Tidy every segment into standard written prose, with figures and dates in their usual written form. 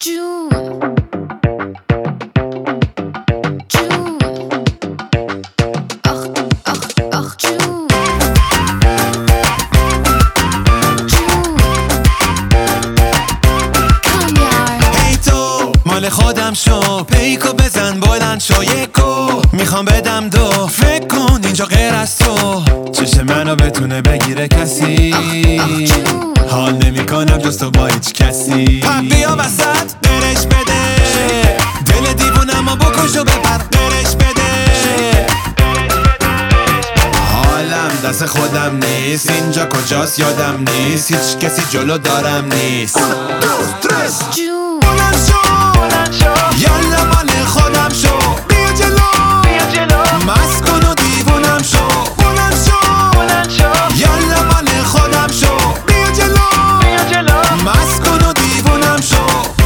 جون آخ آخ آخ جون هی تو مال خودم شو، پیکو بزن بلند شو، یکو میخوام بدم دو، فکر کن اینجا غیر از تو چش منو بتونه بگیره کسی. حال نمی کنم جز تو با هیچ کسی. پس بیا وسط برش بده، دل دیوونم و بکش و ببر برش بده. حالم دست خودم نیست، اینجا کجاست یادم نیست، هیچ کسی جلو دارم نیست. جون بلند شو یالا مال خودم شو، بیا جلو مست کن و دیوونم شو. بلند شو یالا مال خودم شو، بیا جلو مست کن و دیوونم شو.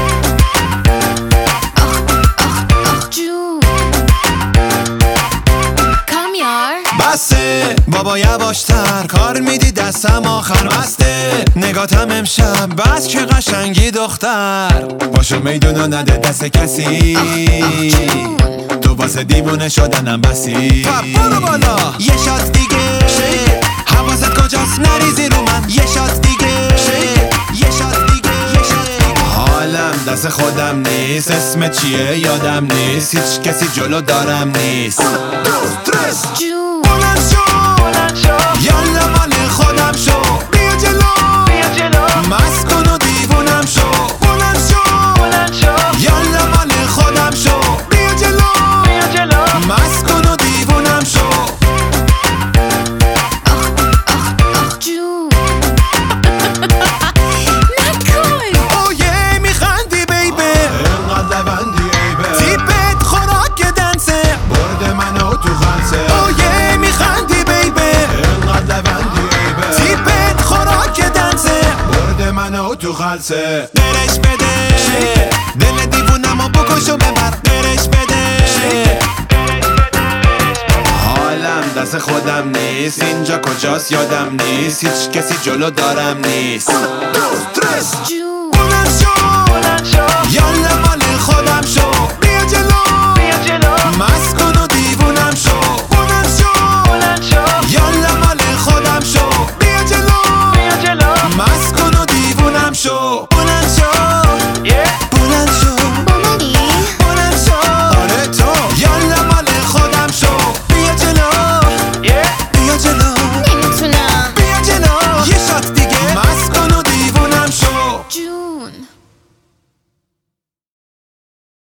آخ جون کامیار بسه بابا یواشتر، کار میدی دستم آخر بسته. نگاتم امشب بس که قشنگی دختر، باشو میدونو نده دست کسی. تو واسه دیوونه شدنم بسی. برو بالا یه شات دیگه، حواست کجاست نریزی رو من. یه شات دیگه یه شات دیگه. حالم دست خودم نیست، اسم چیه یادم نیست، هیچ کسی جلو دارم نیست. جون بلند شو یالا مال خودم شو، بیا جلو مست کن و دیوونم شو. بلند شو یالا مال خودم شو، بیا جلو مست کن و دیوونم شو. آخ جون نکن اوه میخندی بیبه، اینقدر لبندی ایبه، تیپت خوراک دنسه، برد منو تو خلسه. اوه میخندی بیبه، اینقدر لبندی ایبه، تیپت خوراک دنسه، برد منو تو خلسه. برش بده، دل دیوونم و بکش و ببر برش بده. حالم دست خودم نیست، اینجا کجاست یادم نیست، هیچ کسی جلو دارم نیست. جون